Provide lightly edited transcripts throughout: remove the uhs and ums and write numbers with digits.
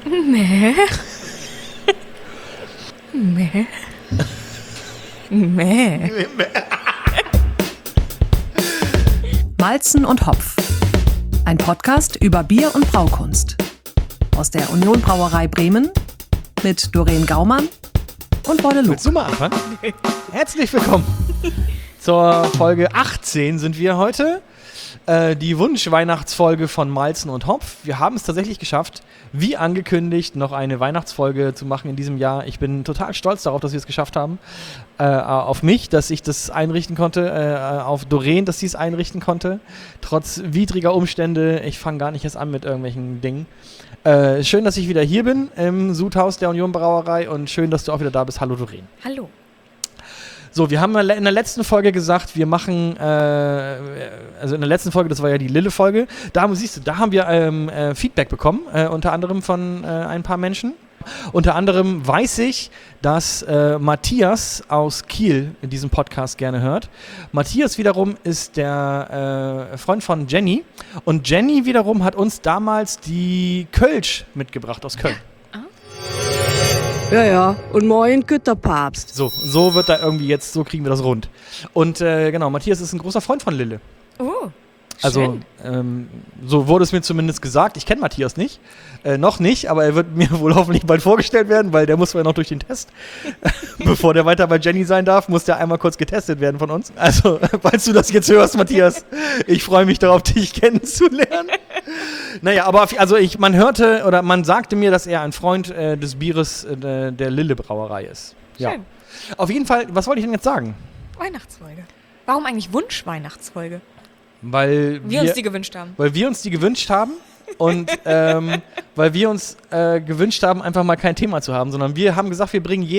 Mäh. Mäh. Mäh. Malzen und Hopf. Ein Podcast über Bier und Braukunst. Aus der Union Brauerei Bremen mit Doreen Gaumann und Bolle Luch. Willst du mal anfangen? Herzlich willkommen. Zur Folge 18 sind wir heute. Die Wunsch-Weihnachtsfolge von Malzen und Hopf. Wir haben es tatsächlich geschafft, wie angekündigt, noch eine Weihnachtsfolge zu machen in diesem Jahr. Ich bin total stolz darauf, dass wir es geschafft haben. Auf mich, dass ich das einrichten konnte. Auf Doreen, dass sie es einrichten konnte. Trotz widriger Umstände. Ich fange gar nicht erst an mit irgendwelchen Dingen. Schön, dass ich wieder hier bin im Sudhaus der Union Brauerei und schön, dass du auch wieder da bist. Hallo Doreen. Hallo. So, wir haben in der letzten Folge gesagt, wir machen, also in der letzten Folge, das war ja die Lille-Folge, da haben wir Feedback bekommen, unter anderem von ein paar Menschen. Unter anderem weiß ich, dass Matthias aus Kiel diesen Podcast gerne hört. Matthias wiederum ist der Freund von Jenny und Jenny wiederum hat uns damals die Kölsch mitgebracht aus Köln. Ja, und moin Güterpapst. So wird da irgendwie jetzt, so kriegen wir das rund. Und genau, Matthias ist ein großer Freund von Lille. Oh, Also, so wurde es mir zumindest gesagt. Ich kenne Matthias nicht, noch nicht, aber er wird mir wohl hoffentlich bald vorgestellt werden, weil der muss ja noch durch den Test. Bevor der weiter bei Jenny sein darf, muss der einmal kurz getestet werden von uns. Also, falls du das jetzt hörst, Matthias, ich freue mich darauf, dich kennenzulernen. Naja, aber man sagte mir, dass er ein Freund des Bieres der Lille Brauerei ist. Ja. Schön. Auf jeden Fall, was wollte ich denn jetzt sagen? Weihnachtsfolge. Warum eigentlich Wunsch-Weihnachtsfolge? Weil Wir uns die gewünscht haben. Weil wir uns die gewünscht haben und weil wir uns gewünscht haben, einfach mal kein Thema zu haben, sondern wir haben gesagt,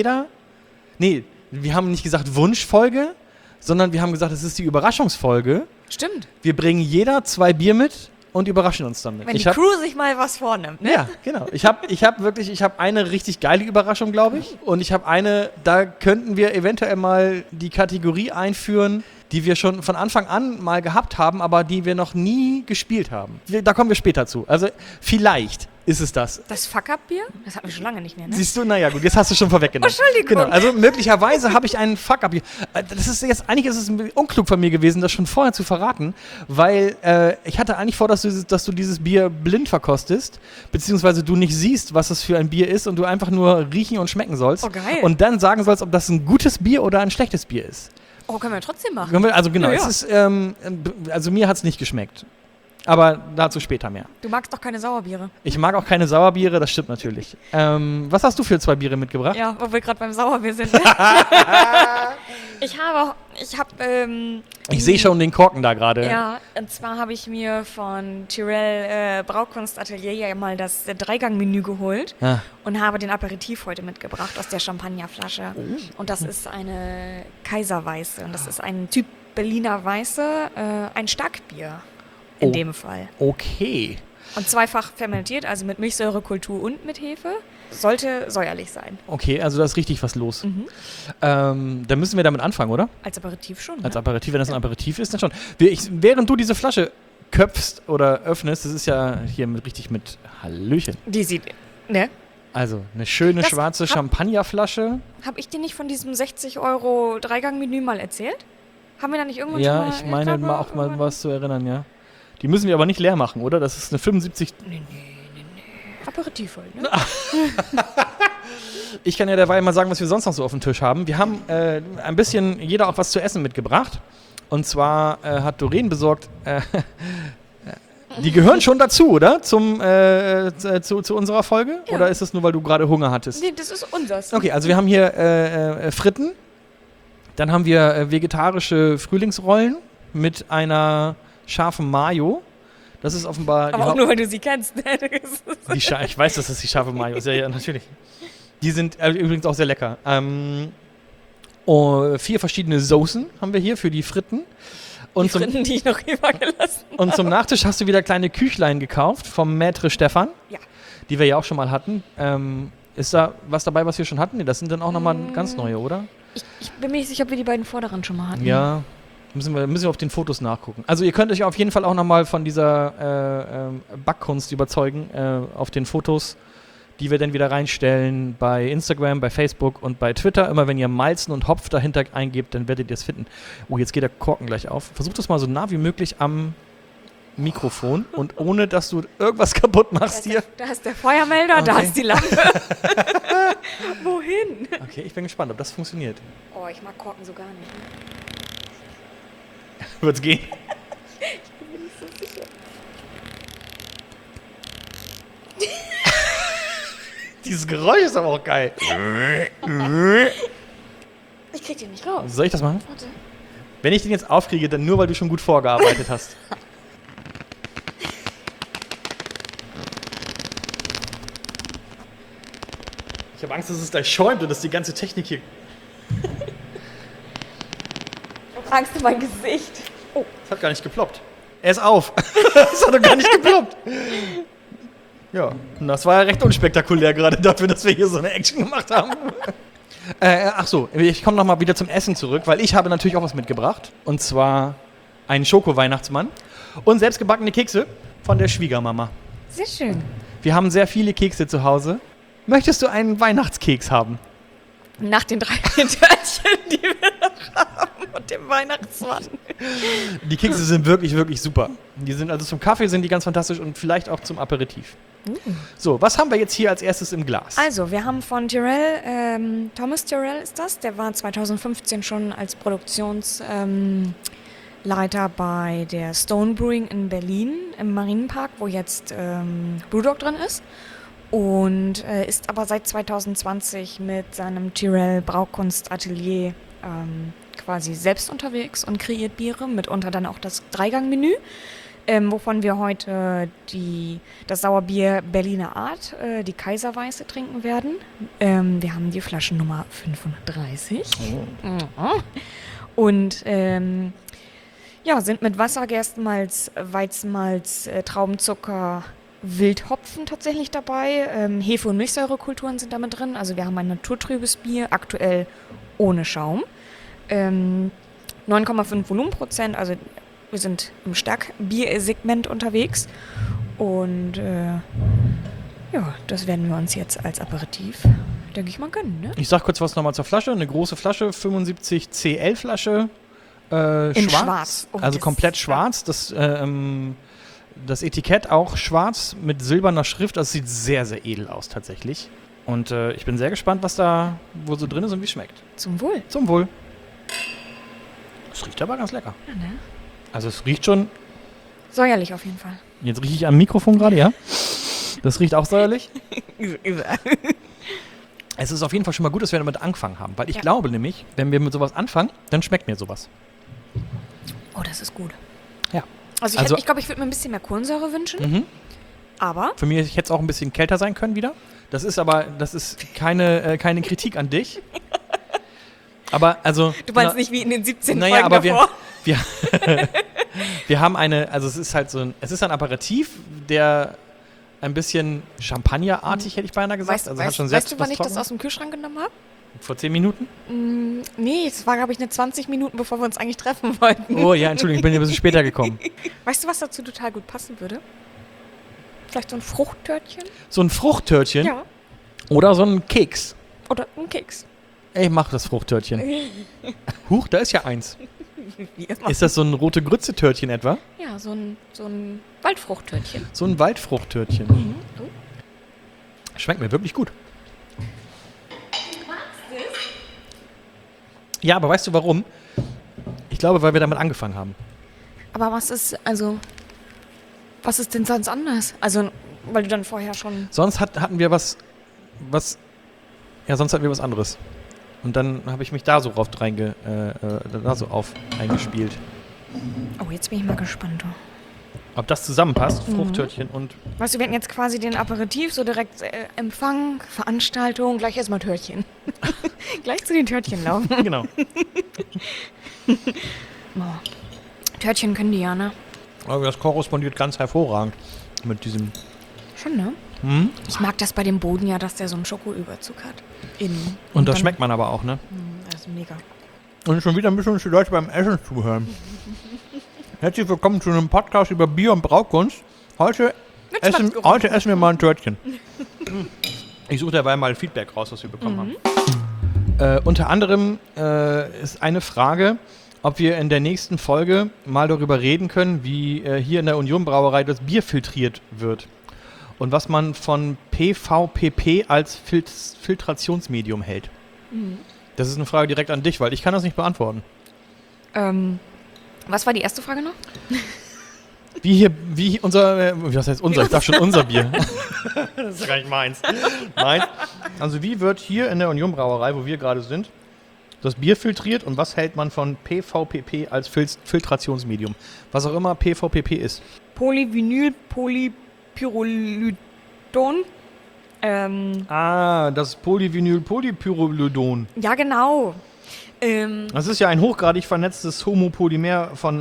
wir haben nicht gesagt Wunschfolge, sondern wir haben gesagt, es ist die Überraschungsfolge. Stimmt. Wir bringen jeder 2 Bier mit und überraschen uns damit. Wenn die Crew sich mal was vornimmt, ne? Ja, genau. Ich habe eine richtig geile Überraschung, glaube ich. Und ich habe eine, da könnten wir eventuell mal die Kategorie einführen, die wir schon von Anfang an mal gehabt haben, aber die wir noch nie gespielt haben. Da kommen wir später zu. Also vielleicht ist es das. Das Fuck-Up-Bier? Das hatten wir schon lange nicht mehr, ne? Siehst du, naja gut, jetzt hast du schon vorweggenommen. Entschuldigung. Genau, also möglicherweise habe ich einen Fuck-Up-Bier. Eigentlich ist es unklug von mir gewesen, das schon vorher zu verraten, weil ich hatte eigentlich vor, dass du dieses Bier blind verkostest, beziehungsweise du nicht siehst, was es für ein Bier ist und du einfach nur riechen und schmecken sollst. Oh, geil. Und dann sagen sollst, ob das ein gutes Bier oder ein schlechtes Bier ist. Oh, können wir trotzdem machen. Also genau, Ja. es ist, also mir hat es nicht geschmeckt. Aber dazu später mehr. Du magst doch keine Sauerbiere. Ich mag auch keine Sauerbiere, das stimmt natürlich. Was hast du für 2 Biere mitgebracht? Ja, wo wir gerade beim Sauerbier sind. Ich sehe schon den Korken da gerade. Ja, und zwar habe ich mir von Tyrell Braukunstatelier ja mal das 3-Gang-Menü geholt und habe den Aperitif heute mitgebracht aus der Champagnerflasche. Und das ist eine Kaiserweiße und das ist ein Typ Berliner Weiße, ein Starkbier in dem Fall. Okay. Und zweifach fermentiert, also mit Milchsäurekultur und mit Hefe. Sollte säuerlich sein. Okay, also da ist richtig was los. Dann müssen wir damit anfangen, oder? Als Aperitif schon. Als Ne? Aperitif, wenn das ein Aperitif ist, dann schon. Während du diese Flasche köpfst oder öffnest, das ist ja hier mit Hallöchen. Die sieht, ne? Also eine schöne Das schwarze Champagnerflasche. Habe ich dir nicht von diesem 60 € 3-Gang-Menü mal erzählt? Haben wir da nicht irgendwann schon Ja, mal... ich meine glaube, auch mal irgendwann- was zu erinnern, ja. Die müssen wir aber nicht leer machen, oder? Das ist eine 75... Nee. Aperitif halt, ne? Ich kann ja derweil mal sagen, was wir sonst noch so auf dem Tisch haben. Wir haben ein bisschen jeder auch was zu essen mitgebracht. Und zwar hat Doreen besorgt... die gehören schon dazu, oder? Zu unserer Folge? Ja. Oder ist es nur, weil du gerade Hunger hattest? Nee, das ist unseres. Okay, also wir haben hier Fritten. Dann haben wir vegetarische Frühlingsrollen mit einer scharfen Mayo. Das ist offenbar... Aber auch nur, weil du sie kennst. Ich weiß, dass das die scharfe Mayo ist. Ja, natürlich. Die sind übrigens auch sehr lecker. 4 verschiedene Soßen haben wir hier für die Fritten. Und Die Fritten, die ich noch übergelassen habe. und zum Nachtisch hast du wieder kleine Küchlein gekauft vom Maître Stefan. Ja. Die wir ja auch schon mal hatten. Ist da was dabei, was wir schon hatten? Nee, das sind dann auch nochmal ganz neue, oder? Ich bin mir nicht sicher, ob wir die beiden vorderen schon mal hatten. Ja, müssen wir auf den Fotos nachgucken. Also ihr könnt euch auf jeden Fall auch nochmal von dieser Backkunst überzeugen. Auf den Fotos die wir dann wieder reinstellen bei Instagram, bei Facebook und bei Twitter. Immer wenn ihr Malzen und Hopf dahinter eingebt, dann werdet ihr es finden. Oh, jetzt geht der Korken gleich auf. Versucht das mal so nah wie möglich am Mikrofon und ohne, dass du irgendwas kaputt machst hier. Da ist der Feuermelder, da ist die Lampe. Wohin? Okay, ich bin gespannt, ob das funktioniert. Oh, ich mag Korken so gar nicht. Wird's gehen? Ich bin mir nicht so sicher. Dieses Geräusch ist aber auch geil. Ich krieg den nicht raus. Soll ich das machen? Warte. Wenn ich den jetzt aufkriege, dann nur, weil du schon gut vorgearbeitet hast. Ich habe Angst, dass es gleich schäumt und dass die ganze Technik hier... Ich hab Angst um mein Gesicht. Oh. Es hat gar nicht geploppt. Er ist auf. Es hat doch gar nicht geploppt. Ja, und das war ja recht unspektakulär gerade dafür, dass wir hier so eine Action gemacht haben. Ach so, ich komme nochmal wieder zum Essen zurück, weil ich habe natürlich auch was mitgebracht. Und zwar einen Schoko-Weihnachtsmann und selbstgebackene Kekse von der Schwiegermama. Sehr schön. Wir haben sehr viele Kekse zu Hause. Möchtest du einen Weihnachtskeks haben? Nach den 3 Törtchen, die wir noch haben und dem Weihnachtsmann. Die Kekse sind wirklich, wirklich super. Die sind also zum Kaffee sind die ganz fantastisch und vielleicht auch zum Aperitif. So, was haben wir jetzt hier als erstes im Glas? Also, wir haben von Tyrrell, Thomas Tyrrell ist das, der war 2015 schon als Produktionsleiter bei der Stone Brewing in Berlin im Marienpark, wo jetzt Brewdog drin ist. Und ist aber seit 2020 mit seinem Tyrrell Braukunstatelier quasi selbst unterwegs und kreiert Biere, mitunter dann auch das 3-Gang-Menü, wovon wir heute das Sauerbier Berliner Art, die Kaiserweiße, trinken werden. Wir haben die Flaschennummer 530. Oh. Und ja, sind mit Wasser, Gerstenmalz, Weizenmalz, Traubenzucker, Wildhopfen tatsächlich dabei. Hefe- und Milchsäurekulturen sind damit drin. Also wir haben ein naturtrübes Bier, aktuell ohne Schaum. 9,5 Volumenprozent, also wir sind im Starkbier-Segment unterwegs. Und ja, das werden wir uns jetzt als Aperitif, denke ich mal, gönnen. Ne? Ich sag kurz was nochmal zur Flasche. Eine große Flasche, 75 CL-Flasche. In schwarz. Oh, Also komplett schwarz. Das Etikett auch schwarz mit silberner Schrift. Das sieht sehr, sehr edel aus tatsächlich. Und ich bin sehr gespannt, was da wohl so drin ist und wie es schmeckt. Zum Wohl. Zum Wohl. Es riecht aber ganz lecker. Ja, ne? Also es riecht schon... Säuerlich auf jeden Fall. Jetzt rieche ich am Mikrofon gerade, ja? Das riecht auch säuerlich. Es ist auf jeden Fall schon mal gut, dass wir damit angefangen haben. Weil ich glaube nämlich, wenn wir mit sowas anfangen, dann schmeckt mir sowas. Oh, das ist gut. Ja. Also ich glaube, ich würde mir ein bisschen mehr Kohlensäure wünschen. Aber? Für mich hätte es auch ein bisschen kälter sein können wieder. Das ist keine Kritik an dich. Aber also... Du meinst nicht wie in den 17 naja, Folgen aber davor? wir haben also es ist halt es ist ein Aperitif, der ein bisschen Champagnerartig, hätte ich beinahe gesagt. Weißt du, wann ich das aus dem Kühlschrank genommen habe? Vor 10 Minuten? Nee, es war, glaube ich, 20 Minuten, bevor wir uns eigentlich treffen wollten. Oh ja, Entschuldigung, ich bin ein bisschen später gekommen. Weißt du, was dazu total gut passen würde? Vielleicht so ein Fruchttörtchen? So ein Fruchttörtchen? Ja. Oder so ein Keks? Oder ein Keks. Ich mach das Fruchttörtchen. Huch, da ist ja eins. Wie immer. Ist das so ein rote Grütze-Törtchen etwa? Ja, so ein Waldfruchttörtchen. So ein Waldfruchttörtchen. Oh. Schmeckt mir wirklich gut. Ja, aber weißt du warum? Ich glaube, weil wir damit angefangen haben. Aber was ist denn sonst anders? Also, weil du dann vorher schon... Sonst hatten wir sonst hatten wir was anderes. Und dann habe ich mich da so drauf eingespielt. Oh, jetzt bin ich mal gespannt. Ob das zusammenpasst, Fruchttörtchen und... Weißt du, wir hatten jetzt quasi den Aperitif, so direkt Empfang, Veranstaltung, gleich erstmal Törtchen. Gleich zu den Törtchen laufen. Genau. Oh. Törtchen können die ja, ne? Aber das korrespondiert ganz hervorragend mit diesem... Schon, ne? Ich mag das bei dem Boden ja, dass der so einen Schokoüberzug hat. Innen. Und das schmeckt man aber auch, ne? Das ist mega. Und schon wieder ein bisschen die Leute beim Essen zuhören. Herzlich willkommen zu einem Podcast über Bier und Braukunst. Heute essen wir mal ein Törtchen. Ich suche dabei mal Feedback raus, was wir bekommen haben. Unter anderem ist eine Frage, ob wir in der nächsten Folge mal darüber reden können, wie hier in der Union Brauerei das Bier filtriert wird. Und was man von PVPP als Filtrationsmedium hält. Das ist eine Frage direkt an dich, weil ich kann das nicht beantworten. Was war die erste Frage noch? was heißt unser? Ich sag schon unser Bier. Das ist gar nicht meins. Also wie wird hier in der Union Brauerei, wo wir gerade sind, das Bier filtriert und was hält man von PVPP als Filtrationsmedium? Was auch immer PVPP ist. Polyvinylpolypyrrolidon. Das Polyvinyl-Polypyrrolidon. Ja, genau. Das ist ja ein hochgradig vernetztes Homopolymer von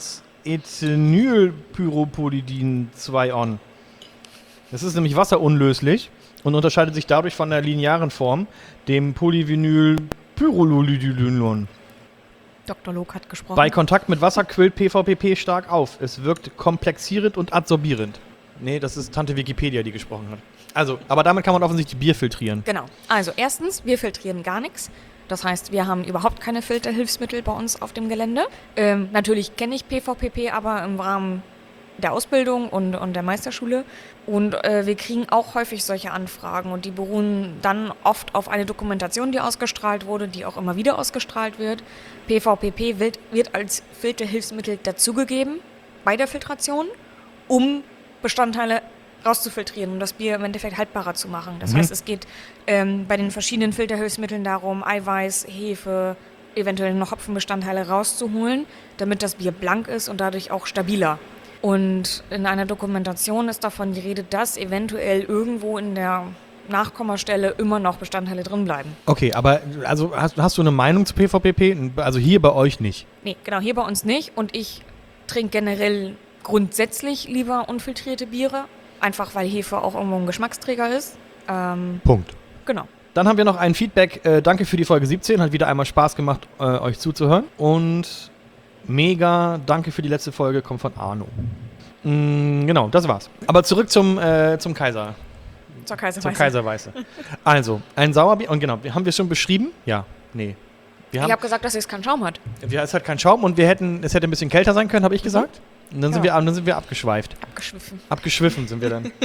1-Ethenylpyropolidin-2-On. Das ist nämlich wasserunlöslich und unterscheidet sich dadurch von der linearen Form, dem Polyvinylpyrrolidon. Dr. Log hat gesprochen. Bei Kontakt mit Wasser quillt PVPP stark auf. Es wirkt komplexierend und adsorbierend. Nee, das ist Tante Wikipedia, die gesprochen hat. Also, aber damit kann man offensichtlich Bier filtrieren. Genau. Also erstens, wir filtrieren gar nichts. Das heißt, wir haben überhaupt keine Filterhilfsmittel bei uns auf dem Gelände. Natürlich kenne ich PVPP, aber im Rahmen der Ausbildung und der Meisterschule. Und wir kriegen auch häufig solche Anfragen und die beruhen dann oft auf eine Dokumentation, die ausgestrahlt wurde, die auch immer wieder ausgestrahlt wird. PVPP wird als Filterhilfsmittel dazugegeben bei der Filtration, um Bestandteile rauszufiltrieren, um das Bier im Endeffekt haltbarer zu machen. Das heißt, es geht bei den verschiedenen Filterhilfsmitteln darum, Eiweiß, Hefe, eventuell noch Hopfenbestandteile rauszuholen, damit das Bier blank ist und dadurch auch stabiler. Und in einer Dokumentation ist davon die Rede, dass eventuell irgendwo in der Nachkommastelle immer noch Bestandteile drin bleiben. Okay, aber also hast du eine Meinung zu PVPP? Also hier bei euch nicht? Nee, genau, hier bei uns nicht. Und ich trinke generell grundsätzlich lieber unfiltrierte Biere, einfach weil Hefe auch irgendwo ein Geschmacksträger ist. Punkt. Genau. Dann haben wir noch ein Feedback. Danke für die Folge 17. Hat wieder einmal Spaß gemacht, euch zuzuhören. Und mega danke für die letzte Folge. Kommt von Arno. Genau, das war's. Aber zurück zum Kaiser. Zur Kaiserweiße. Zum Kaiserweiße. Also, ein Sauerbier. Und genau, haben wir schon beschrieben? Ja. Nee. Ich habe gesagt, dass es keinen Schaum hat. Es hat keinen Schaum und es hätte ein bisschen kälter sein können, habe ich gesagt. Und dann sind wir abgeschweift. Abgeschwiffen sind wir dann.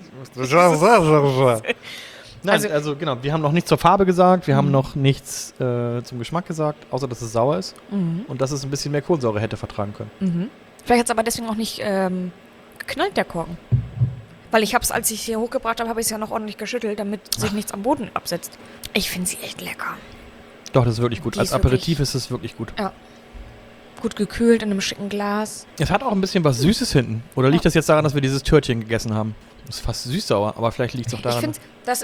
Nein, also genau, wir haben noch nichts zur Farbe gesagt, wir haben noch nichts zum Geschmack gesagt, außer dass es sauer ist und dass es ein bisschen mehr Kohlensäure hätte vertragen können. Vielleicht hat es aber deswegen auch nicht geknallt, der Korken. Weil ich habe es, als ich es hier hochgebracht habe, habe ich es ja noch ordentlich geschüttelt, damit sich nichts am Boden absetzt. Ich finde sie echt lecker. Doch, das ist wirklich gut. Als Aperitif ist es wirklich gut. Ja. Gut gekühlt in einem schicken Glas. Es hat auch ein bisschen was Süßes hinten. Oder liegt das jetzt daran, dass wir dieses Törtchen gegessen haben? Das ist fast süß-sauer, aber vielleicht liegt es auch daran.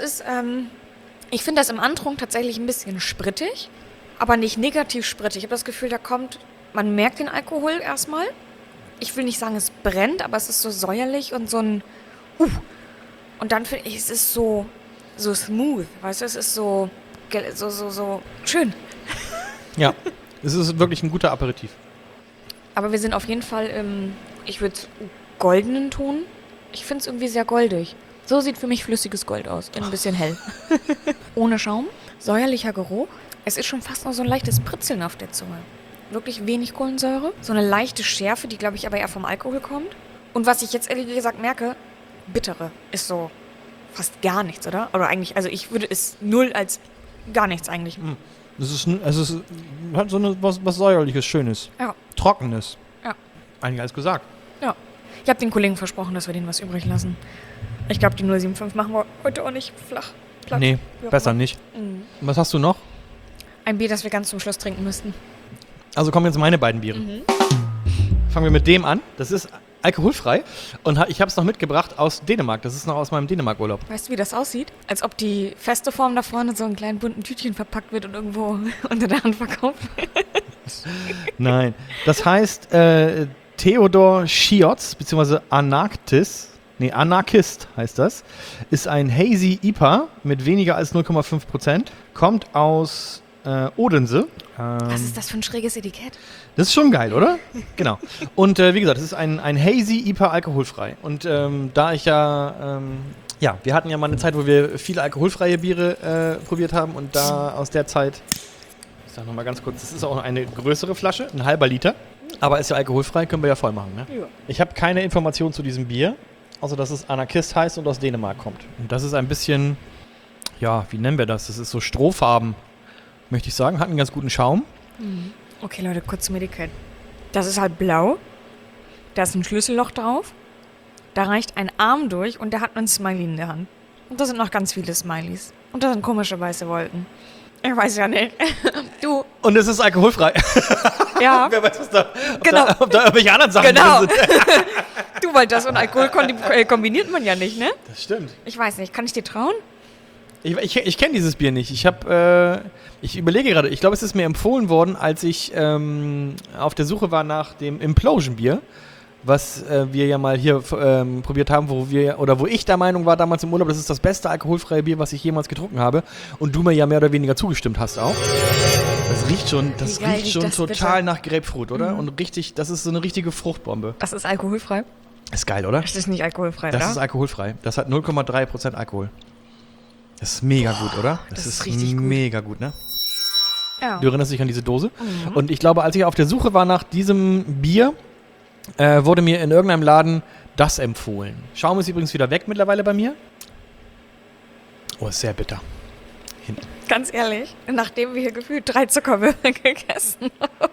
Ich finde das im Antrunk tatsächlich ein bisschen sprittig, aber nicht negativ sprittig. Ich habe das Gefühl, man merkt den Alkohol erstmal. Ich will nicht sagen, es brennt, aber es ist so säuerlich und so ein Und dann finde ich, es ist so smooth, weißt du, es ist so schön. Ja, es ist wirklich ein guter Aperitif. Aber wir sind auf jeden Fall ich würde es goldenen Ton. Ich finde es irgendwie sehr goldig. So sieht für mich flüssiges Gold aus. Ein bisschen hell. Ohne Schaum. Säuerlicher Geruch. Es ist schon fast noch so ein leichtes Pritzeln auf der Zunge. Wirklich wenig Kohlensäure. So eine leichte Schärfe, die, glaube ich, aber eher vom Alkohol kommt. Und was ich jetzt ehrlich gesagt merke, bittere ist so fast gar nichts, oder? Oder eigentlich, also ich würde es null als gar nichts eigentlich. Es hat so was Säuerliches, Schönes. Ja. Trockenes. Ja. Eigentlich alles gesagt. Ja. Ich habe den Kollegen versprochen, dass wir denen was übrig lassen. Ich glaube, die 075 machen wir heute auch nicht flach. Platt. Nee, besser nicht. Was hast du noch? Ein Bier, das wir ganz zum Schluss trinken müssten. Also kommen jetzt meine beiden Biere. Fangen wir mit dem an. Das ist alkoholfrei. Und ich habe es noch mitgebracht aus Dänemark. Das ist noch aus meinem Dänemark-Urlaub. Weißt du, wie das aussieht? Als ob die feste Form da vorne so in kleinen bunten Tütchen verpackt wird und irgendwo unter der Hand verkauft wird. Nein. Das heißt Theodor Schiotz, beziehungsweise Anarchist heißt das. Ist ein Hazy IPA mit weniger als 0,5%. Kommt aus Odense. Was ist das für ein schräges Etikett? Das ist schon geil, oder? Genau. Und wie gesagt, das ist ein Hazy IPA alkoholfrei. Und da ich ja Ja, wir hatten ja mal eine Zeit, wo wir viele alkoholfreie Biere probiert haben und da aus der Zeit, ich sag nochmal ganz kurz, das ist auch eine größere Flasche, ein halber Liter, aber ist ja alkoholfrei, können wir ja voll machen, ne? Ja. Ich habe keine Information zu diesem Bier, außer dass es Anarchist heißt und aus Dänemark kommt. Und das ist ein bisschen, ja, wie nennen wir das? Das ist so strohfarben, möchte ich sagen, hat einen ganz guten Schaum. Okay, Leute, kurz zum Etikett. Das ist halt blau, da ist ein Schlüsselloch drauf. Da reicht ein Arm durch und der hat einen Smiley in der Hand. Und da sind noch ganz viele Smileys. Und da sind komische weiße Wolken. Ich weiß ja nicht. Du. Und es ist alkoholfrei. Ja. Wer weiß, was da, Genau. ob da irgendwelche anderen Sachen Genau. drin sind. Du, weil das und Alkohol kombiniert man ja nicht, ne? Das stimmt. Ich weiß nicht, kann ich dir trauen? Ich kenne dieses Bier nicht. Ich überlege gerade, ich glaube, es ist mir empfohlen worden, als ich auf der Suche war nach dem Implosion-Bier, was wir ja mal hier probiert haben, wo ich der Meinung war damals im Urlaub, das ist das beste alkoholfreie Bier, was ich jemals getrunken habe. Und du mir ja mehr oder weniger zugestimmt hast auch. Das riecht schon total nach Grapefruit, oder? Und richtig, das ist so eine richtige Fruchtbombe. Das ist alkoholfrei? Ist geil, oder? Das ist nicht alkoholfrei, Das oder? ist alkoholfrei. Das hat 0,3% Alkohol. Das ist mega gut, oder? Das ist richtig gut. Mega gut, ne? Ja. Du erinnerst dich an diese Dose? Und ich glaube, als ich auf der Suche war nach diesem Bier, wurde mir in irgendeinem Laden das empfohlen. Schaum ist übrigens wieder weg mittlerweile bei mir. Oh, ist sehr bitter. Hinten. Ganz ehrlich, nachdem wir hier gefühlt 3 Zuckerwürfel gegessen haben.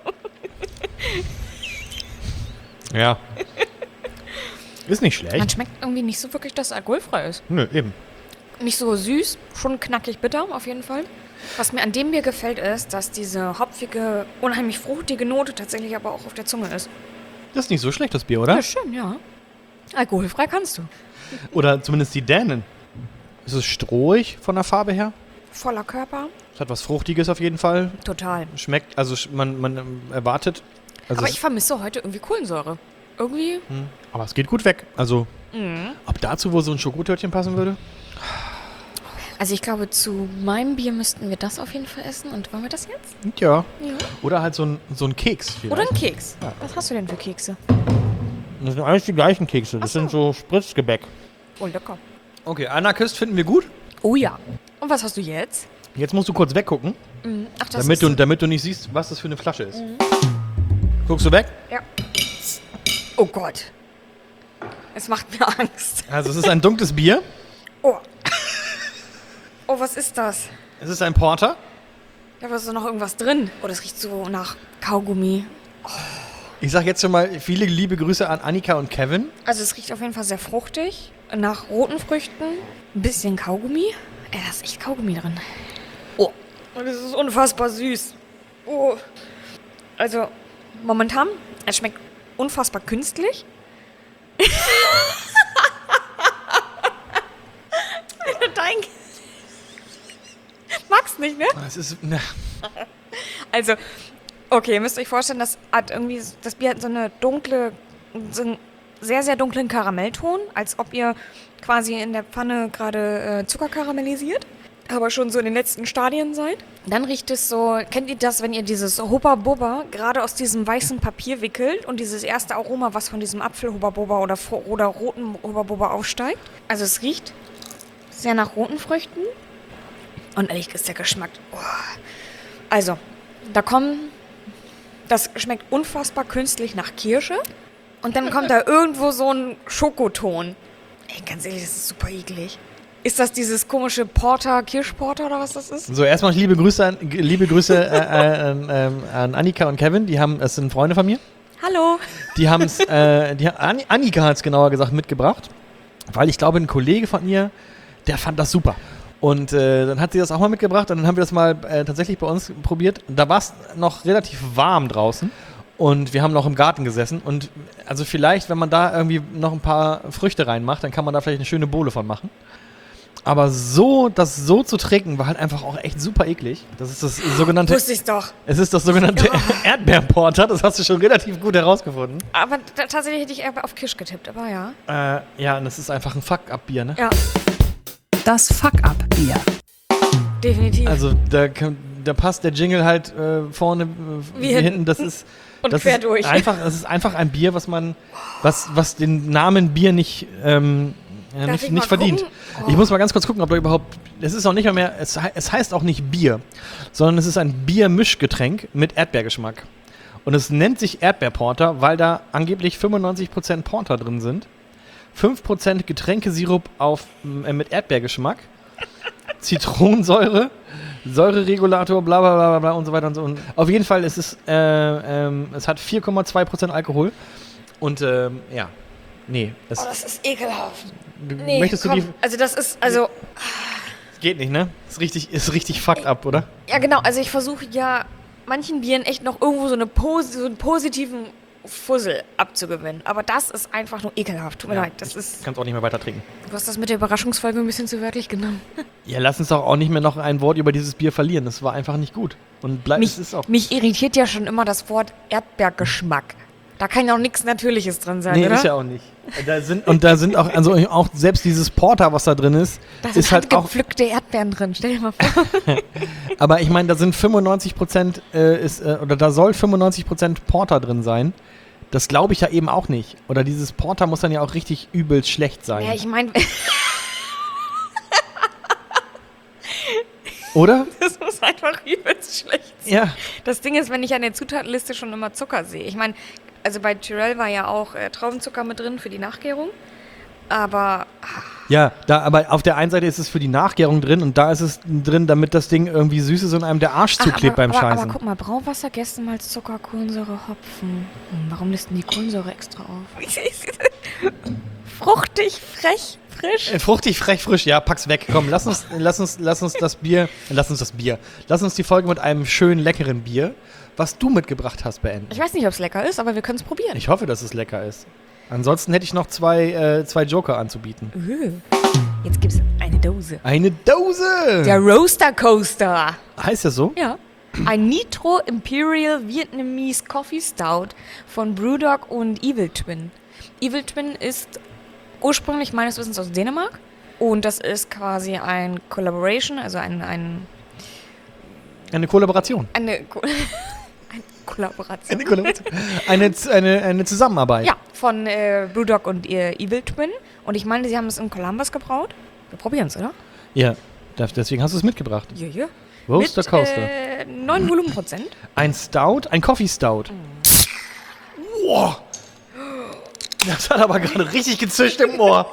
Ja. Ist nicht schlecht. Man schmeckt irgendwie nicht so wirklich, dass es alkoholfrei ist. Nö, eben. Nicht so süß, schon knackig bitter auf jeden Fall. Was mir an dem Bier gefällt, ist, dass diese hopfige, unheimlich fruchtige Note tatsächlich aber auch auf der Zunge ist. Das ist nicht so schlecht, das Bier, oder? Ja, schön, ja. Alkoholfrei kannst du. Oder zumindest die Dänen. Ist es strohig von der Farbe her? Voller Körper. Es hat was Fruchtiges auf jeden Fall. Total. Schmeckt, also man erwartet. Also Aber ich vermisse heute irgendwie Kohlensäure. Irgendwie. Aber es geht gut weg. Also, ob dazu wohl so ein Schokotörtchen passen würde? Also ich glaube, zu meinem Bier müssten wir das auf jeden Fall essen. Und wollen wir das jetzt? Ja. Ja. Oder halt so ein Keks vielleicht. Oder ein Keks. Ja. Was hast du denn für Kekse? Das sind alles die gleichen Kekse. Das Ach so. sind so Spritzgebäck. Oh, lecker. Okay, Anarchist finden wir gut. Oh ja. Und was hast du jetzt? Jetzt musst du kurz weggucken, Ach, das damit du nicht siehst, was das für eine Flasche ist. Guckst du weg? Ja. Oh Gott. Es macht mir Angst. Also es ist ein dunkles Bier. Oh. Oh, was ist das? Es ist ein Porter. Da ist noch irgendwas drin. Oh, das riecht so nach Kaugummi. Ich sag jetzt schon mal viele liebe Grüße an Annika und Kevin. Also es riecht auf jeden Fall sehr fruchtig. Nach roten Früchten. Ein bisschen Kaugummi. Da ist echt Kaugummi drin. Oh. Und es ist unfassbar süß. Oh. Also, momentan, es schmeckt unfassbar künstlich. Dein magst nicht, ne? Es ist, Also, okay, ihr müsst euch vorstellen, das Bier hat so einen sehr, sehr dunklen Karamellton, als ob ihr quasi in der Pfanne gerade Zucker karamellisiert, aber schon so in den letzten Stadien seid. Dann riecht es so, kennt ihr das, wenn ihr dieses Hubba Bubba gerade aus diesem weißen Papier wickelt und dieses erste Aroma, was von diesem Apfel Hubba Bubba oder roten Hubba Bubba aufsteigt? Also es riecht sehr nach roten Früchten und ehrlich ist der Geschmack, oh. Also, das schmeckt unfassbar künstlich nach Kirsche. Und dann kommt da irgendwo so ein Schokoton. Ey, ganz ehrlich, das ist super eklig. Ist das dieses komische Kirschporter oder was das ist? so, erstmal liebe Grüße an Annika und Kevin. Das sind Freunde von mir. Hallo. Annika hat es genauer gesagt mitgebracht, weil ich glaube, ein Kollege von ihr, der fand das super. Und dann hat sie das auch mal mitgebracht und dann haben wir das mal tatsächlich bei uns probiert. Da war es noch relativ warm draußen und wir haben noch im Garten gesessen. Und also vielleicht, wenn man da irgendwie noch ein paar Früchte reinmacht, dann kann man da vielleicht eine schöne Bowle von machen. Aber das so zu trinken, war halt einfach auch echt super eklig. Das ist das sogenannte... Wusste ich's doch. Es ist das sogenannte Erdbeerporter, das hast du schon relativ gut herausgefunden. Aber tatsächlich hätte ich eher auf Kirsch getippt, aber ja. Ja, und das ist einfach ein Fuck-Up-Bier, ne? Ja, Das Fuck-Up-Bier. definitiv. Also da passt der Jingle halt vorne wie hinten. Das ist Und das quer ist durch. Das ist einfach ein Bier, was den Namen Bier nicht nicht verdient. Oh. Ich muss mal ganz kurz gucken, ob da überhaupt... Es ist auch nicht mehr... Es heißt auch nicht Bier, sondern es ist ein Biermischgetränk mit Erdbeergeschmack. Und es nennt sich Erdbeerporter, weil da angeblich 95% Porter drin sind. 5% Getränkesirup mit Erdbeergeschmack. Zitronensäure, Säureregulator, bla bla bla bla und so weiter und so. Und auf jeden Fall ist es hat 4,2% Alkohol. Und ja, nee. Das ist ekelhaft. Möchtest du die... Also das ist, also... Geht nicht, ne? Ist richtig fucked up, oder? Ja, genau. Also ich versuche ja manchen Bieren echt noch irgendwo so einen positiven Fussel abzugewinnen. Aber das ist einfach nur ekelhaft. Tut mir leid. Das ist... Kannst auch nicht mehr weiter trinken. Du hast das mit der Überraschungsfolge ein bisschen zu wörtlich genommen. Ja, lass uns doch auch nicht mehr noch ein Wort über dieses Bier verlieren. Das war einfach nicht gut. Und mich irritiert ja schon immer das Wort Erdbeergeschmack. Da kann ja auch nichts Natürliches drin sein, oder? Nee, ist ja auch nicht. Da sind auch, also auch selbst dieses Porter, was da drin ist, da ist sind halt auch... gepflückte Erdbeeren drin, stell dir mal vor. Aber ich meine, da sind 95%, da soll 95% Porter drin sein. Das glaube ich ja eben auch nicht. Oder dieses Porter muss dann ja auch richtig übelst schlecht sein. Ja, ich meine... Oder? Das muss einfach übelst schlecht sein. Ja. Das Ding ist, wenn ich an der Zutatenliste schon immer Zucker sehe. Ich meine, also bei Tyrrell war ja auch Traubenzucker mit drin für die Nachgärung. Aber... Ja, aber auf der einen Seite ist es für die Nachgärung drin und da ist es drin, damit das Ding irgendwie süß ist und einem der Arsch zuklebt beim Scheißen. Aber guck mal, Brauwasser, Gerstenmalz, Zucker, Kohlensäure, Hopfen. Warum listen die Kohlensäure extra auf? Fruchtig, frech, frisch. Fruchtig, frech, frisch, ja, pack's weg. Komm, lass uns die Folge mit einem schönen, leckeren Bier, was du mitgebracht hast, beenden. Ich weiß nicht, ob es lecker ist, aber wir können es probieren. Ich hoffe, dass es lecker ist. Ansonsten hätte ich noch zwei Joker anzubieten. Jetzt gibt's eine Dose. Eine Dose! Der Roaster Coaster. Heißt das so? Ja. Ein Nitro Imperial Vietnamese Coffee Stout von Brewdog und Evil Twin. Evil Twin ist ursprünglich meines Wissens aus Dänemark. Und das ist quasi ein Collaboration, also eine Kollaboration. Eine Zusammenarbeit. Ja, von Brewdog und Evil Twin. Und ich meine, sie haben es in Columbus gebraut. Wir probieren es, oder? Ja, deswegen hast du es mitgebracht. Ja. Roaster Coaster. 9 Volumenprozent. Ein Stout, ein Coffee Stout. Wow. Das hat aber gerade richtig gezischt im Ohr.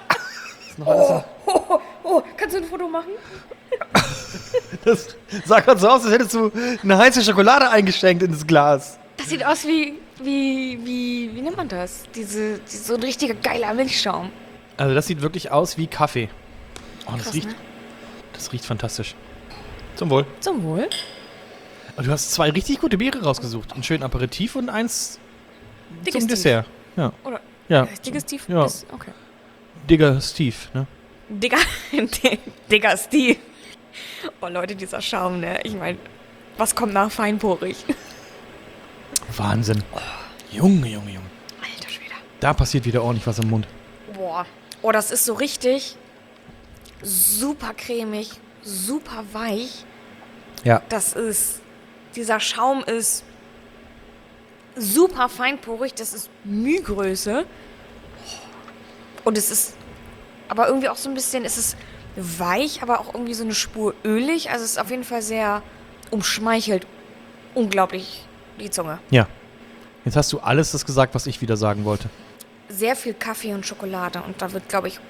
Kannst du ein Foto machen? Das sah gerade so aus, als hättest du eine heiße Schokolade eingeschenkt in das Glas. Das sieht aus wie nennt man das? So ein richtiger geiler Milchschaum. Also das sieht wirklich aus wie Kaffee. Oh, Krass, das riecht fantastisch. Zum Wohl. Zum Wohl. Und du hast 2 richtig gute Biere rausgesucht. Ein schönen Aperitif und eins Digestiv. zum Dessert. Ja. Oder? Ja. Digestiv? Ja. Okay. Digger Steve, ne? Digger Steve. Oh Leute, dieser Schaum, ne? Ich meine, was kommt nach feinporig? Wahnsinn. Junge. Alter Schwede. Da passiert wieder ordentlich was im Mund. Boah. Oh, das ist so richtig super cremig, super weich. Ja. Dieser Schaum ist super feinporig, das ist Mühgröße. Und es ist aber irgendwie auch so ein bisschen, es ist weich, aber auch irgendwie so eine Spur ölig. Also es ist auf jeden Fall sehr umschmeichelt. Unglaublich die Zunge. Ja. Jetzt hast du alles das gesagt, was ich wieder sagen wollte. Sehr viel Kaffee und Schokolade und da wird, glaube ich,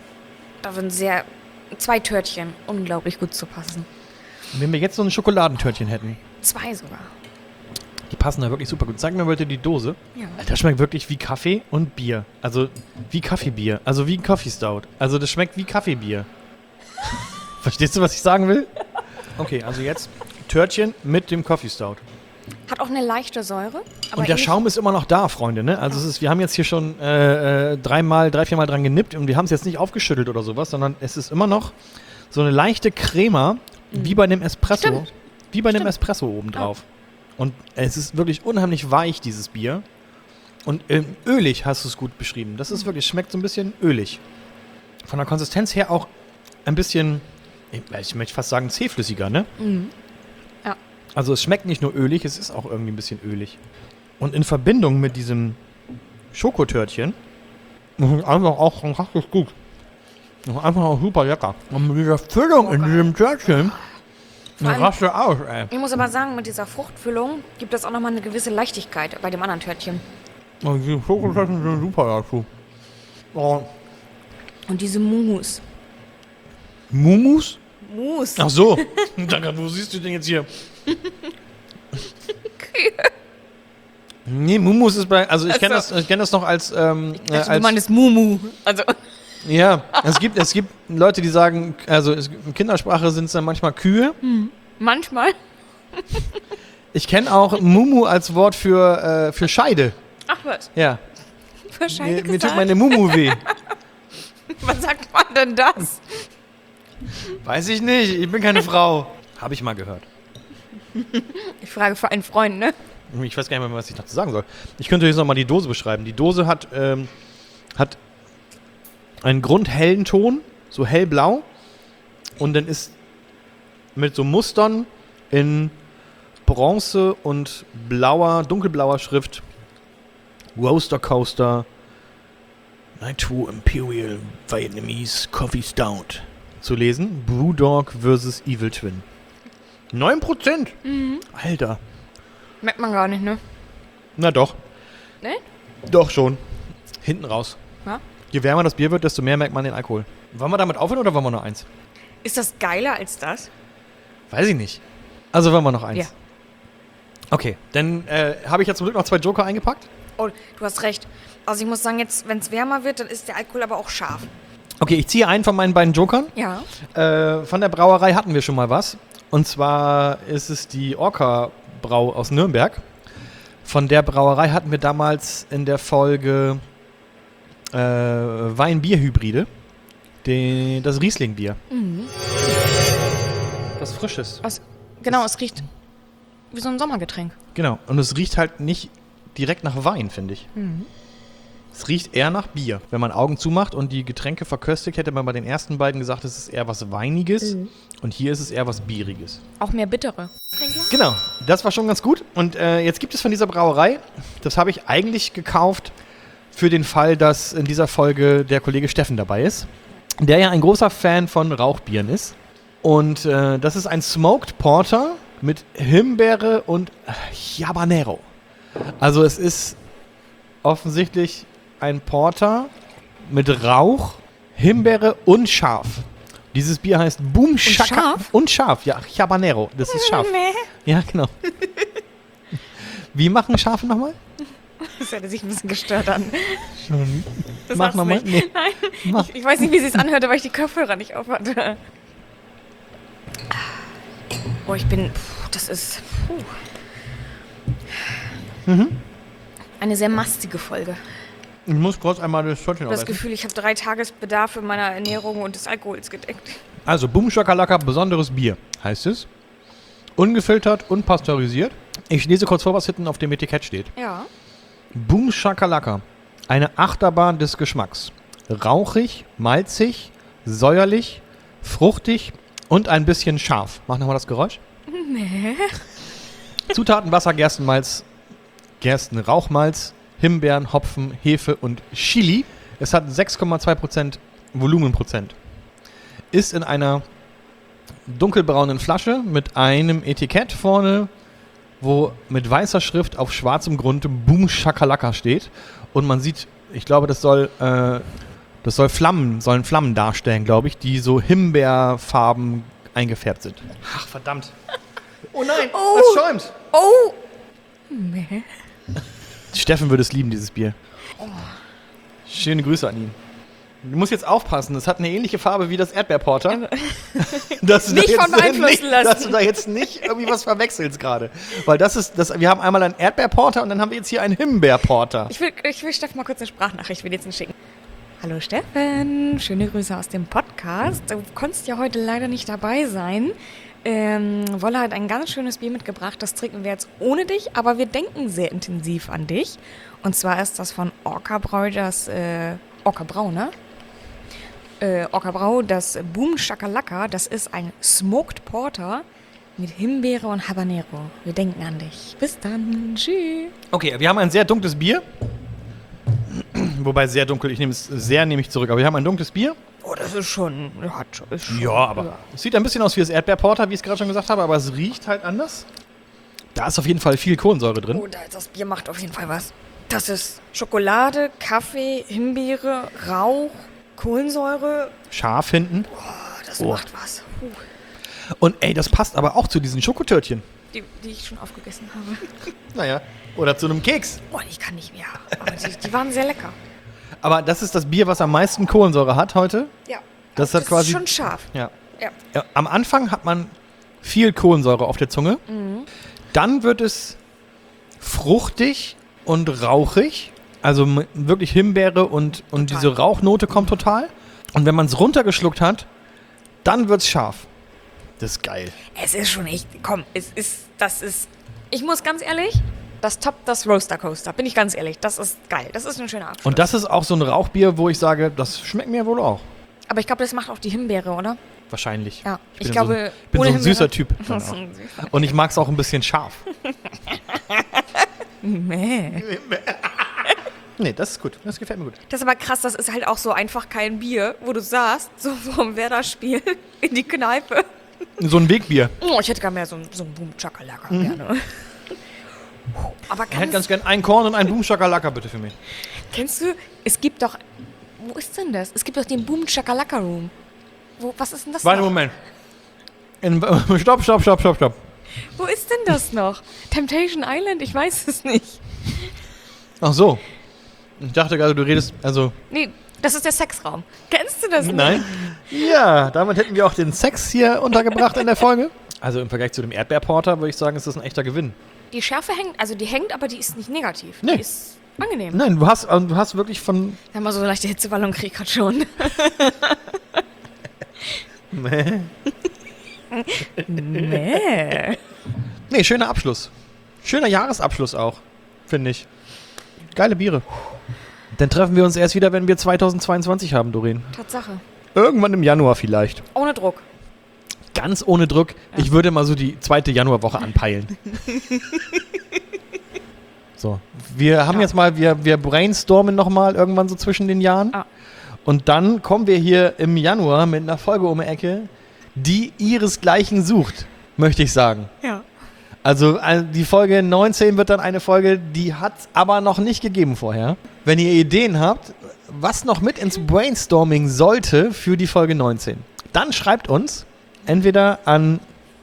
2 Törtchen unglaublich gut zu passen. Und wenn wir jetzt so ein Schokoladentörtchen hätten. 2 sogar. Die passen da wirklich super gut. Sag mir bitte die Dose. Ja. Das schmeckt wirklich wie Kaffee und Bier. Also wie Kaffeebier. Also wie ein Coffee Stout. Also das schmeckt wie Kaffeebier. Verstehst du, was ich sagen will? Okay, also jetzt Törtchen mit dem Coffee Stout. Hat auch eine leichte Säure. Aber Und der Schaum ist immer noch da, Freunde, ne? Also wir haben jetzt hier schon 3-4 Mal dran genippt und wir haben es jetzt nicht aufgeschüttelt oder sowas, sondern es ist immer noch so eine leichte Crema, wie bei einem Espresso. Stimmt. Wie bei einem Espresso obendrauf. Und es ist wirklich unheimlich weich, dieses Bier. Und ölig hast du es gut beschrieben. Das ist wirklich, schmeckt so ein bisschen ölig. Von der Konsistenz her auch ein bisschen, ich möchte fast sagen, zähflüssiger, ne? Mhm. Ja. Also es schmeckt nicht nur ölig, es ist auch irgendwie ein bisschen ölig. Und in Verbindung mit diesem Schokotörtchen, einfach auch fantastisch gut. Einfach auch super lecker. Und mit dieser Füllung in diesem Törtchen, Vor allem- raste aus, ey. Ich muss aber sagen, mit dieser Fruchtfüllung gibt es auch nochmal eine gewisse Leichtigkeit bei dem anderen Törtchen. Oh, die Schokotörtchen sind super dazu. Oh. Und diese Mousse. Mumus? Mousse. Ach so. Danke, wo siehst du denn jetzt hier? Nee, Mumus ist bei, also ich kenne das noch als, Du meinst Mumu. Also, ja, es gibt Leute, die sagen, also in Kindersprache sind es dann manchmal Kühe. manchmal. Ich kenne auch Mumu als Wort für Scheide. Ach was, Ja, für Scheide mir tut gesagt. meine Mumu weh. Was sagt man denn das? Weiß ich nicht, ich bin keine Frau. Habe ich mal gehört. Ich frage für einen Freund, ne? Ich weiß gar nicht mehr, was ich dazu sagen soll. Ich könnte jetzt nochmal die Dose beschreiben. Die Dose hat einen grundhellen Ton, so hellblau. Und dann ist mit so Mustern in Bronze und dunkelblauer Schrift Roaster Coaster Night 2 Imperial Vietnamese Coffee Stout zu lesen. Brewdog vs. Evil Twin. 9%? Alter. Merkt man gar nicht, ne? Na doch. Ne? Doch schon. Hinten raus. Ja? Je wärmer das Bier wird, desto mehr merkt man den Alkohol. Wollen wir damit aufhören oder wollen wir noch eins? Ist das geiler als das? Weiß ich nicht. Also wollen wir noch eins. Ja. Okay, dann habe ich ja zum Glück noch 2 Joker eingepackt. Oh, du hast recht. Also ich muss sagen, jetzt, wenn es wärmer wird, dann ist der Alkohol aber auch scharf. Okay, ich ziehe einen von meinen beiden Jokern. Ja. Von der Brauerei hatten wir schon mal was. Und zwar ist es die Orca Brau aus Nürnberg. Von der Brauerei hatten wir damals in der Folge Wein-Bier-Hybride. Das Riesling-Bier. Was Frisches. Genau, es riecht wie so ein Sommergetränk. Genau. Und es riecht halt nicht direkt nach Wein, finde ich. Es riecht eher nach Bier. Wenn man Augen zumacht und die Getränke verköstigt, hätte man bei den ersten beiden gesagt, es ist eher was Weiniges. Und hier ist es eher was Bieriges. Auch mehr bittere. Genau, das war schon ganz gut. Und jetzt gibt es von dieser Brauerei, das habe ich eigentlich gekauft für den Fall, dass in dieser Folge der Kollege Steffen dabei ist, der ja ein großer Fan von Rauchbieren ist. Und das ist ein Smoked Porter mit Himbeere und Habanero. Also es ist offensichtlich ein Porter mit Rauch, Himbeere und scharf. Dieses Bier heißt Boom Shaka. scharf? Und scharf, ja. Habanero, das ist scharf. Nee. Ja, genau. Wie machen Schafe nochmal? Das hätte sich ein bisschen gestört an. Das Mach sag's nochmal. nicht. Nee. Nein. Mach. Ich weiß nicht, wie sie es anhörte, weil ich die Kopfhörer nicht auf hatte. Oh, das ist... Eine sehr mastige Folge. Ich muss kurz einmal das Törtchen Ich habe das aufessen. Gefühl, ich habe 3 Tagesbedarfe meiner Ernährung und des Alkohols gedeckt. Also, Boom Shakalaka, besonderes Bier, heißt es. Ungefiltert, unpasteurisiert. Ich lese kurz vor, was hinten auf dem Etikett steht. Ja. Boom Shakalaka, eine Achterbahn des Geschmacks. Rauchig, malzig, säuerlich, fruchtig und ein bisschen scharf. Mach nochmal das Geräusch. Nee. Zutaten: Wasser, Gerstenmalz, Gerstenrauchmalz, Himbeeren, Hopfen, Hefe und Chili. Es hat 6,2% Volumenprozent. Ist in einer dunkelbraunen Flasche mit einem Etikett vorne, wo mit weißer Schrift auf schwarzem Grund Boom Shakalaka steht. Und man sieht, ich glaube, das soll Flammen darstellen, glaube ich, die so himbeerfarben eingefärbt sind. Ach, verdammt. Oh nein, das schäumt. Oh! Nee. Steffen würde es lieben, dieses Bier. Schöne Grüße an ihn. Du musst jetzt aufpassen, es hat eine ähnliche Farbe wie das Erdbeerporter. Nicht von beeinflussen lassen. Dass du da jetzt nicht irgendwie was verwechselst gerade. Weil wir haben einmal einen Erdbeerporter und dann haben wir jetzt hier einen Himbeerporter. Ich will Steffen mal kurz eine Sprachnachricht wenigstens schicken. Hallo Steffen, schöne Grüße aus dem Podcast. Du konntest ja heute leider nicht dabei sein. Wolle hat ein ganz schönes Bier mitgebracht. Das trinken wir jetzt ohne dich, aber wir denken sehr intensiv an dich. Und zwar ist das von Orca Brau, Orca Brau, ne? Orca Brau, das Boom Shakalaka. Das ist ein Smoked Porter mit Himbeere und Habanero. Wir denken an dich. Bis dann. Tschüss. Okay, wir haben ein sehr dunkles Bier. Wobei sehr dunkel, nehme ich zurück. Aber wir haben ein dunkles Bier. Oh, das ist schon. Ja, aber es sieht ein bisschen aus wie das Erdbeerporter, wie ich es gerade schon gesagt habe, aber es riecht halt anders. Da ist auf jeden Fall viel Kohlensäure drin. Oh, das Bier macht auf jeden Fall was. Das ist Schokolade, Kaffee, Himbeere, Rauch, Kohlensäure. Scharf hinten. Oh, das macht was. Und ey, das passt aber auch zu diesen Schokotörtchen. Die ich schon aufgegessen habe. Naja, oder zu einem Keks. Oh, ich kann nicht mehr. Aber die waren sehr lecker. Aber das ist das Bier, was am meisten Kohlensäure hat heute. Ja. Das hat quasi. Ist schon scharf. Ja. Ja. Am Anfang hat man viel Kohlensäure auf der Zunge. Dann wird es fruchtig und rauchig. Also wirklich Himbeere und diese Rauchnote kommt total. Und wenn man es runtergeschluckt hat, dann wird es scharf. Das ist geil. Es ist schon echt, komm, ich muss ganz ehrlich, das toppt das Roaster Coaster, bin ich ganz ehrlich, das ist geil, das ist ein schöner Abschluss. Und das ist auch so ein Rauchbier, wo ich sage, das schmeckt mir wohl auch. Aber ich glaube, das macht auch die Himbeere, oder? Wahrscheinlich. Ja, ich glaube, bin so ein süßer Typ. Und ich mag es auch ein bisschen scharf. Nee, das ist gut, das gefällt mir gut. das ist aber krass, das ist halt auch so einfach kein Bier, wo du saßt, so vom Werder-Spiel in die Kneipe. So ein Wegbier. Oh, ich hätte gar mehr so ein Boom Chakalaka gerne. Aber Ich hätte ganz gern ein Korn und ein Boom Chakalaka bitte für mich. Kennst du, es gibt doch, wo ist denn das? Es gibt doch den Boom Chakalaka Room. Was ist denn das Warte, noch? Moment. Stopp. Wo ist denn das noch? Temptation Island? Ich weiß es nicht. Ach so. Ich dachte gerade, du redest, also... Nee, das ist der Sexraum. Kennst du das nicht? Nein. Ja, damit hätten wir auch den Sex hier untergebracht in der Folge. Also im Vergleich zu dem Erdbeerporter würde ich sagen, ist das ein echter Gewinn. Die Schärfe hängt, also die hängt, aber die ist nicht negativ. Nee. Die ist angenehm. Nein, du hast wirklich von... Wir haben mal so eine leichte Hitzewallung krieg grad schon. Nee. Nee. Nee, schöner Abschluss. Schöner Jahresabschluss auch, finde ich. Geile Biere. Dann treffen wir uns erst wieder, wenn wir 2022 haben, Doreen. Tatsache. Irgendwann im Januar vielleicht. Ohne Druck. Ganz ohne Druck. Ja. Ich würde mal so die 2. Januarwoche anpeilen. So. Wir haben jetzt mal, wir brainstormen nochmal irgendwann so zwischen den Jahren. Ah. Und dann kommen wir hier im Januar mit einer Folge um die Ecke, die ihresgleichen sucht, möchte ich sagen. Ja. Also die Folge 19 wird dann eine Folge, die hat es aber noch nicht gegeben vorher. Wenn ihr Ideen habt, was noch mit ins Brainstorming sollte für die Folge 19, dann schreibt uns entweder an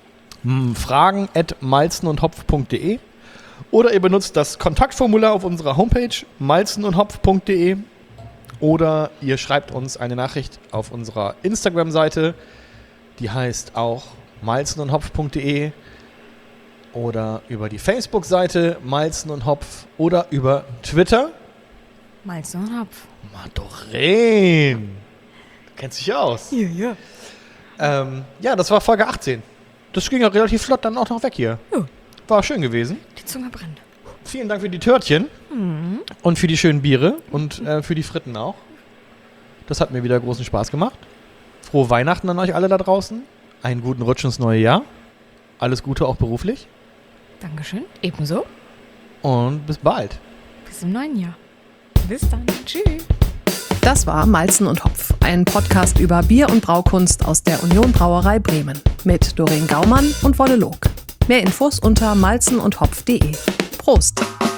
fragen@malzenundhopf.de oder ihr benutzt das Kontaktformular auf unserer Homepage malzenundhopf.de oder ihr schreibt uns eine Nachricht auf unserer Instagram-Seite, die heißt auch malzenundhopf.de oder über die Facebook-Seite Malzen und Hopf oder über Twitter. Malzen und Hopf. Doreen, du kennst dich aus. Ja. Ja, das war Folge 18. Das ging ja relativ flott dann auch noch weg hier. Ja. War schön gewesen. Die Zunge brennt. Vielen Dank für die Törtchen und für die schönen Biere und für die Fritten auch. Das hat mir wieder großen Spaß gemacht. Frohe Weihnachten an euch alle da draußen. Einen guten Rutsch ins neue Jahr. Alles Gute auch beruflich. Dankeschön. Ebenso. Und bis bald. Bis im neuen Jahr. Bis dann. Tschüss. Das war Malzen und Hopf, ein Podcast über Bier- und Braukunst aus der Union Brauerei Bremen mit Doreen Gaumann und Wolle Log. Mehr Infos unter malzenundhopf.de. Prost!